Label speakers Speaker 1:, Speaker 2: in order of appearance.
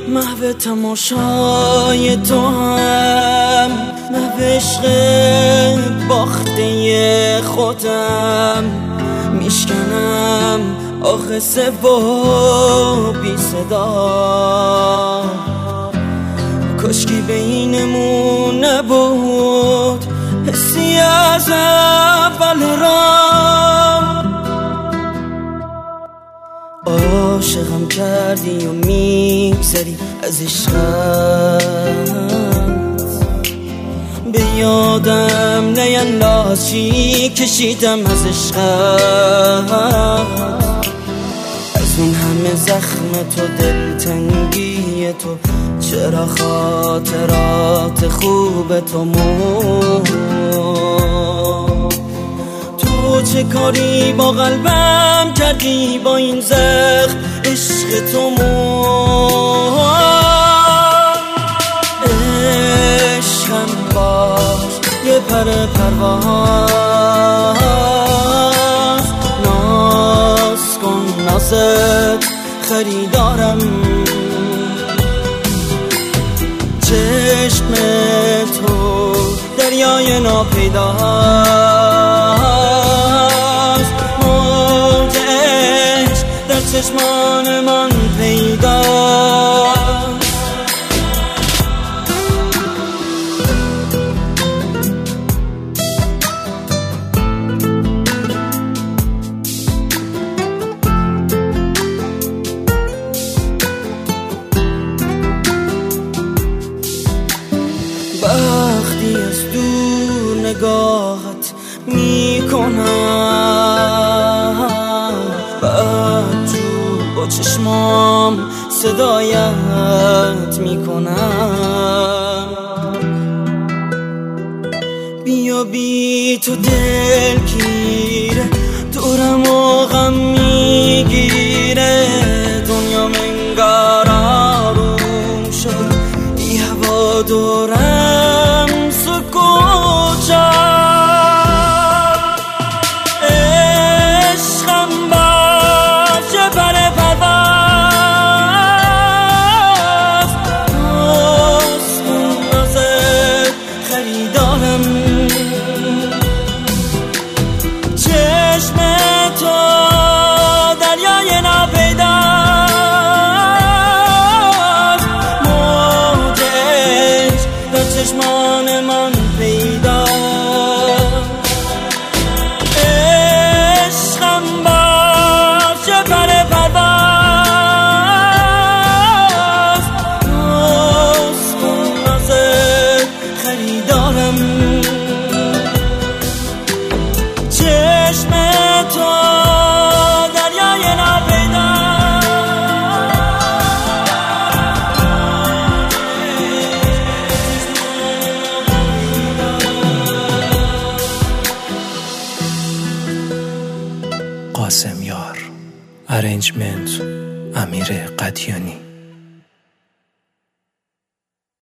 Speaker 1: محو تماشای تو هم، محو عشق باخته خودم. میشکنم آخه با بی صدا، کاشکی بینمون نبود حسی از اول راه. عاشقم کردی و میگذری از عشقت، به یادم نینداز چی کشیدم از عشقت. از اون همه زخم تو، دلتنگی تو، چرا خاطرات خوب تو مرد؟ تو چه کاری با قلبم کردی با این زخم عشق تو مرد؟ عشقم باش یه پر پرواز، ناز کن نازت خریدارم. چشم تو دریای ناپیداست، موج عشق در چشمان من پیداست. وقتی از دور نگاهت میکنم، بدجو با چشمام صدایت میکنم. بیا بی تو دلگیره، دورم و غم میگیره، دنیا انگار آروم شد، بی هوا دورم سکوت شد. عشقم باش یه پر پرواز، ناز کن نازت خریدارم. چشم تو دریای ناپیداست، موج عشق در چشمان من پیداست. عشقم باش یه پر پرواز، ناز کن نازت خریدارم. چشم تو دریای
Speaker 2: قاسم یار. ارنجمنت امیر قدیانی.